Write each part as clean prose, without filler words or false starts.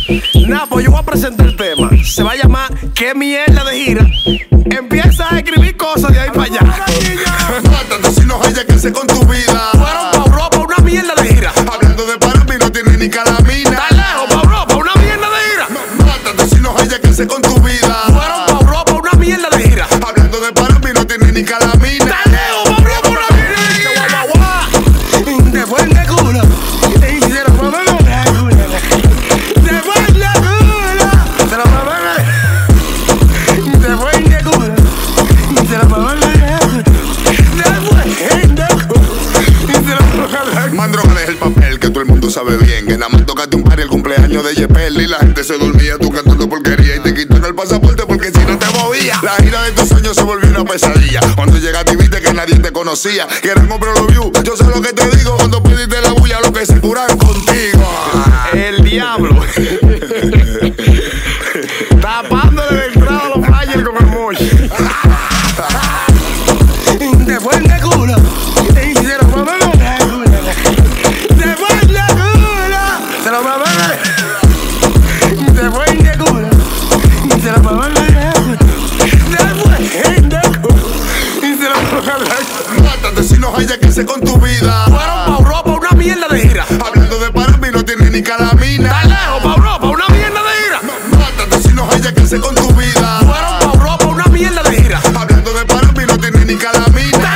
Napo, yo voy a presentar el tema. Se va a llamar ¿Qué mierda de gira? Empieza a escribir cosas de ahí para allá. Mátate si no hay que hacer con tu vida. Fueron pa' Europa una mierda de gira. Hablando de para mí no tiene ni calamina. Está lejos pa' Europa una mierda de gira. Mátate si no hay que hacer con tu vida. Fueron pa' Europa una mierda de gira. Hablando de para mí no tiene ni calamina. Está lejos pa' Europa una mierda de gira. Te fue de culo. Te hicieron pa' de culo. Te fue de culo. Se lo pa' de culo. Te fue de culo. Se lo pa' de culo. Mandrón es el papel que todo el mundo sabe bien. Que nada más tocaste un par y el cumpleaños de Yepel. Y la gente se dormía tú cantando porquería. Y te quitaron el pasaporte porque si no te movía. La gira de tus sueños se volvió una pesadilla. Cuando llegaste y viste que nadie te conocía. Quieren comprar los views, yo sé lo que te digo. Cuando pediste la bulla, lo que se curan contigo. El diablo. Tapándole de entrada a los flyers con el mochi. Te fue de culo. Te hicieron pa' de culo. Te fue de culo. Se lo pa' de culo. Te fue de culo. Se lo pa' de culo. Te fue de culo. Y se lo pa' de culo. Mátate si no hay que hacer con tu vida. Fueron pa' Europa una mierda de gira. Hablando de para mí no tiene ni calamina. Está lejos pa' Europa una mierda de gira. Mátate si no hay que hacer con tu vida. Fueron pa' Europa una mierda de gira. Hablando de para mí no tiene ni calamina.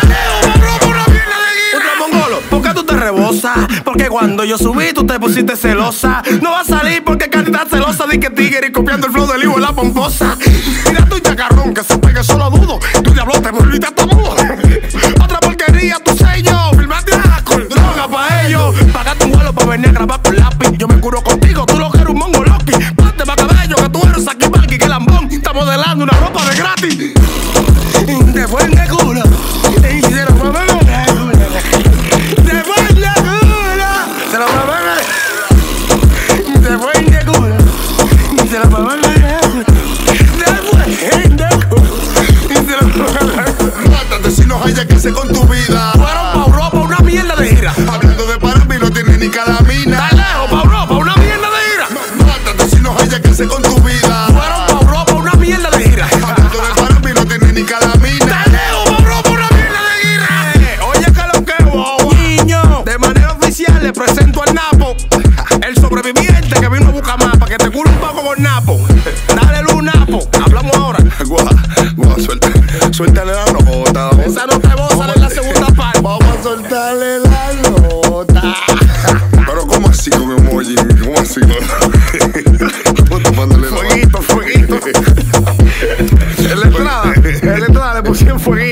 ¿Por qué tú te rebosas? Porque cuando yo subí tú te pusiste celosa. No va a salir porque Candy está celosa. Di que tigre y copiando el flow del hijo de la pomposa. Mira tu chacarrón que se pegue solo dudo. Tu diablo te volviste hasta mudo. Otra porquería, tu sello. Filmate con droga pa' ellos. Pagaste un vuelo pa' venir a grabar con lápiz. Yo me curo contigo, tú lo que eres un mongo loki. Ponte pa' cabello que tú eres aquí banqui. Que lambón está modelando una ropa de gratis. Te fue de culo. Te hicieron pa' de culo. Te fue de culo. Se lo pa' de culo. Te fue de culo. Se lo pa' de culo. Te fue de culo. Y se lo pa' de culo. Mátate si no hay que hacer con tu vida. Fueron pa' Europa una mierda de gira. Hablando de para mí no tiene ni calamina. Está lejos pa' Europa una mierda de gira. Mátate si no hay que hacer con tu vida. Fueron pa' Europa una mierda de gira. Hablando de para mí no tiene ni calamina. Está lejos pa' Europa una mierda de gira. Oye que lo que boba. Niño, de manera oficial le presento al Napo, el sobreviviente que vino a buscar mapa. Que te cure un poco con Napo. Dale luz, Napo. Hablamos ahora. Guau, suéltale la nota. Esa nota de voz sale en la segunda parte. Vamos a soltarle la nota. Pero ¿cómo así con emoji? ¿Cómo así? Estamos tapándole la Fueguito, fueguito. En la entrada le pusieron fueguito.